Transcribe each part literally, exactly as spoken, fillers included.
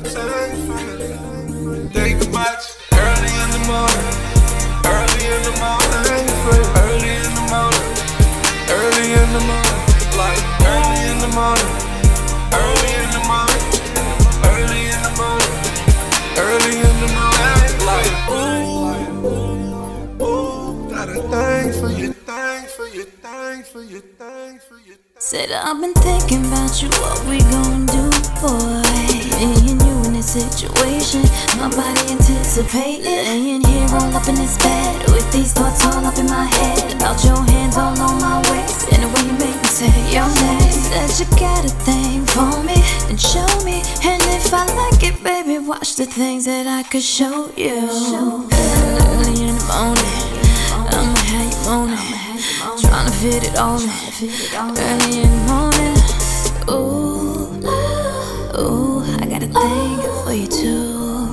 Think about you early in the morning, early in the morning, early in the morning, early in the morning, like early in the morning, early in the morning, early in the morning, early in the morning, like ooh, ooh, got a thing for you, thing for you, thing for you, thing for you. Said I've been thinking about you, what we gon' do, boy? Me and you in this situation, my body anticipating. Laying here all up in this bed, with these thoughts all up in my head. About your hands all on my waist, and the way you make me say your name. Said you got a thing for me, and show me. And if I like it, baby, watch the things that I could show you. Early in the morning, I'ma have you moaning, tryna fit it all in. Early in the morning, ooh, ooh, I got a thing for you too.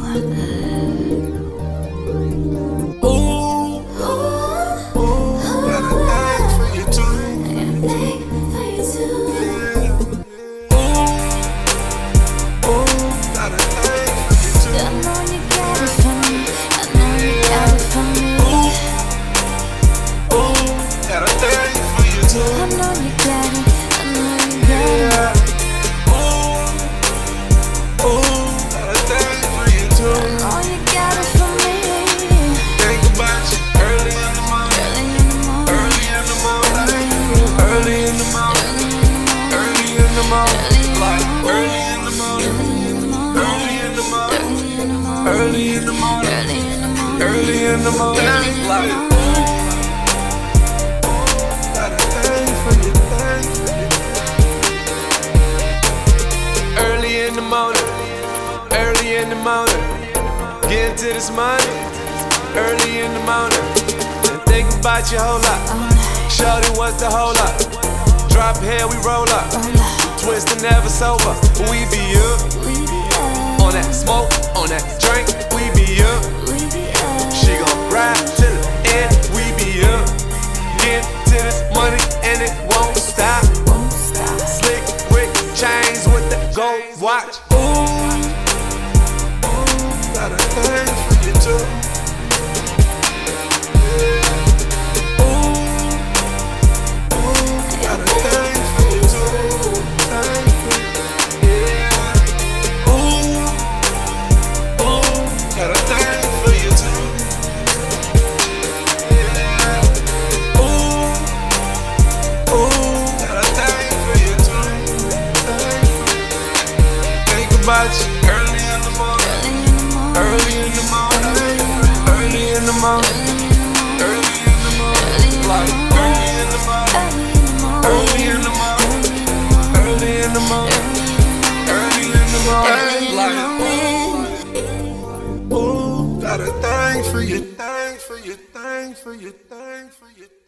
Ooh, ooh, got a thing for you too. I got a thing for you too. Ooh, ooh, got a thing for you too. I know you got it for me. I know you got it for me. Ooh, ooh, got a thing for you too. I know you got it. I know you got it. Ooh, ooh, got a thing for you too. I know you got it for me. Think about you early in the morning, Early in the morning, early in the morning, early in the morning, like early in the morning, early in the morning, early in the morning, early in the morning, like got a thing for you, thing for you. Early in the morning, early in the morning, get into this money. Early in the morning, think about you whole lot. Shorty wants the whole lot. Drop hair, we roll up. Twist and never sober. We be up on that smoke, on that drink. We be up. She gon' ride to the end. We be up. Get to this money and it won't stop. Slick Rick chains with the gold watch. Ooh, ooh, got a thing for you too. About you early in the morning, early in the morning, early in the morning, early in the morning, like early in the morning, early in the morning, early in the morning, early in the morning, like ooh, ooh, got a thing for you, thing for you, thing for you, thing for you.